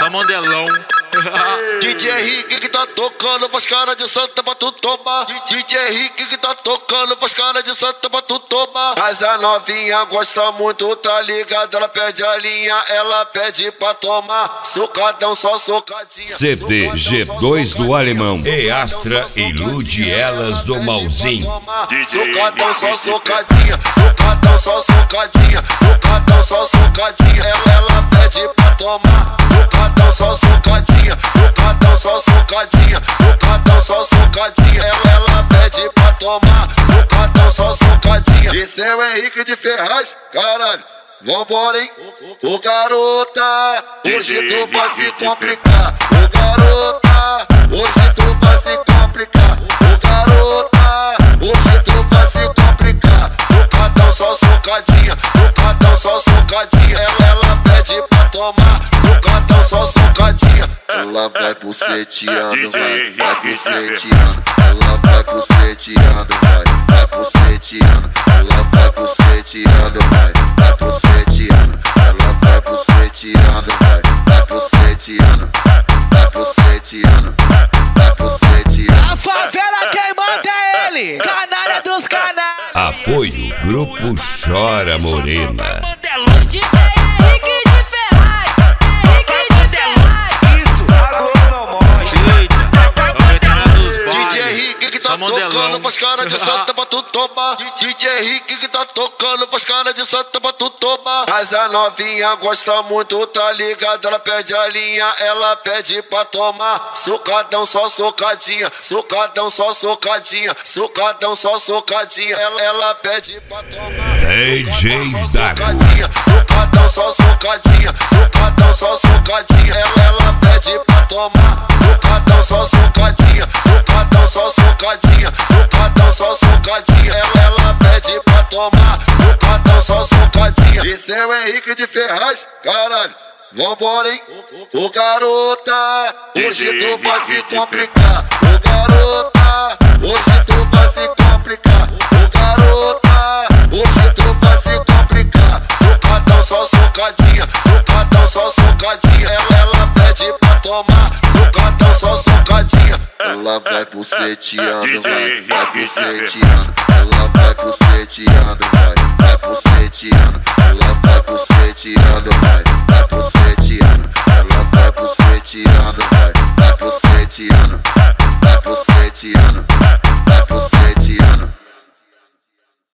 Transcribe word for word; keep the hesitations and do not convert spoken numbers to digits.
Mandelão. D J Henrique que tá tocando, faz cara de santa pra tu tomar. D J Henrique que tá tocando, faz cara de santa pra tu tomar. Mas a novinha gosta muito, tá ligado? Ela perde a linha, ela pede pra tomar. Socadão, só socadinha. C D G dois do Alemão e Astra ilude elas do Malzinho. Socadão, só socadinha. Socadão, só socadinha. Socadão, só socadinha. Ela, ela pede pra tomar. Socadão, só socadinha. Socadão, só socadinha. Socadão, só socadinha. Ela, ela pede pra tomar. Socadão, só socadinha. Esse é o Henrique de Ferraz, caralho. Vambora, hein? Ô garota, hoje tu vai se complicar. Ô garota, hoje tu vai se complicar. Ô garota, hoje tu vai se complicar. Socadão, só socadinha. Socadão, só socadinha. Ela, ela pede pra tomar. Socadão, só socadinha. Ela vai buceteando, vai, vai buceteando. Ela vai buceteando, vai, vai buceteando. Ela vai buceteando, vai, vai buceteando. Ela vai buceteando, vai, vai buceteando. Vai buceteando, vai buceteando. A favela quem manda é ele, canalha dos canalhas. Apoio Grupo Chora Morena. D J Henrique de Ferraz, Henrique de Ferraz. Isso, a Globo não mostra. D J Henrique que tá tocando, faz cara de santa pra tu tomar. D J Henrique que tá tocando, faz cara de santa pra tu tomar. Mas a novinha gosta muito, tá ligado? Ela perde a linha, ela pede pra tomar. Socadão, só socadinha. Socadão, só socadinha. Socadão, só socadinha. Ela, ela pede pra tomar. D J Dago. Socadão, só socadinha. Socadão, só socadinha. Ela, ela pede pra tomar. Socadão, só socadinha. Socadão, só socadinha. Socadão, só socadinha. Ela, ela pede pra tomar. Socadão, só socadinha. Esse é o Henrique de Ferraz, caralho. Vambora, hein? Ô garota, hoje tu vai se complicar. Ô garota, hoje tu vai se complicar. Ô garota, hoje tu vai se complicar. Socadão, só socadinha. Socadão, só socadinha. Ela, ela pede pra tomar. Socadão, só socadinha. Ela vai buceteando, vai, vai buceteando. Ela vai buceteando, vai, vai buceteando.